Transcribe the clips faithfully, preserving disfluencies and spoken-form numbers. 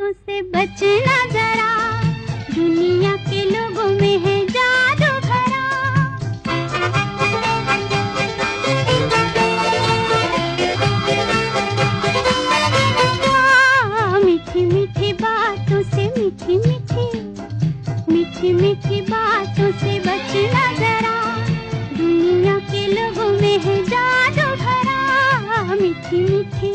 बातों से बचना जरा, दुनिया के लोगों में है जादू भरा। हाँ, मीठी मीठी बातों से, मीठी मीठी मीठी मीठी बातों से बचना जरा, दुनिया के लोगों में है जादू भरा। मीठी मीठी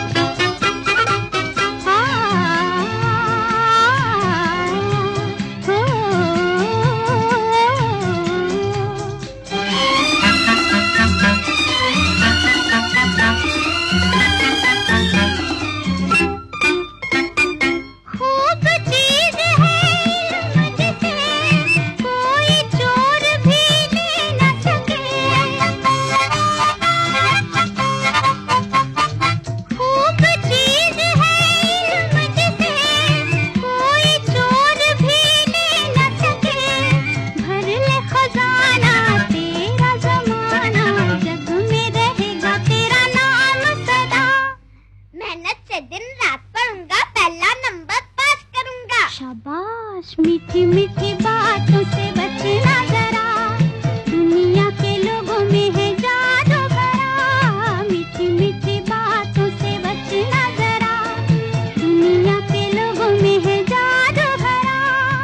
शाबाश, मीठी मीठी बातों से बचना जरा, दुनिया के लोगों में है जादू भरा। मीठी मीठी बातों से बचना जरा, दुनिया के लोगों में है जादू भरा।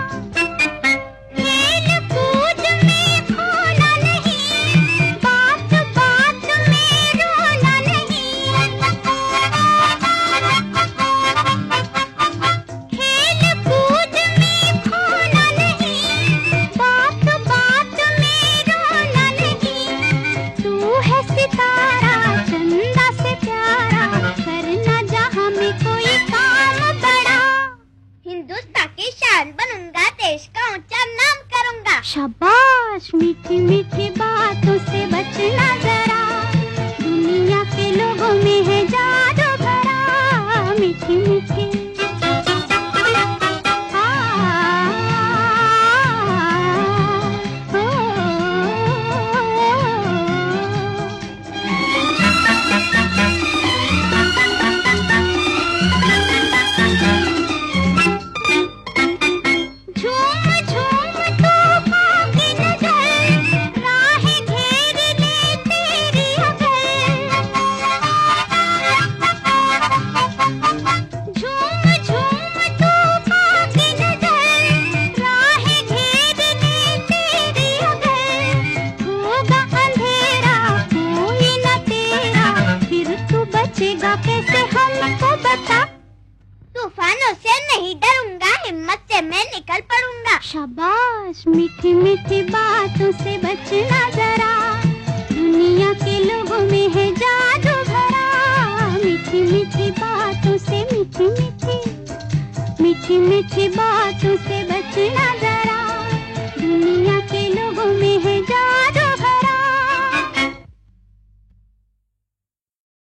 खेल कूद में खोना नहीं, बात बात में रोना नहीं। बनूंगा, देश का ऊंचा नाम करूंगा। शाबाश, मीठी मीठी बातों से बचना जरा, दुनिया के लोगों में है जादू भरा। मीठी मीठी कैसे हमको बता, तूफानों से नहीं डरूंगा, हिम्मत से मैं निकल पड़ूंगा। शाबाश, मीठी मीठी बातों से बचना जरा, दुनिया के लोगों में है जादू भरा। मीठी मीठी बातों से, मीठी मीठी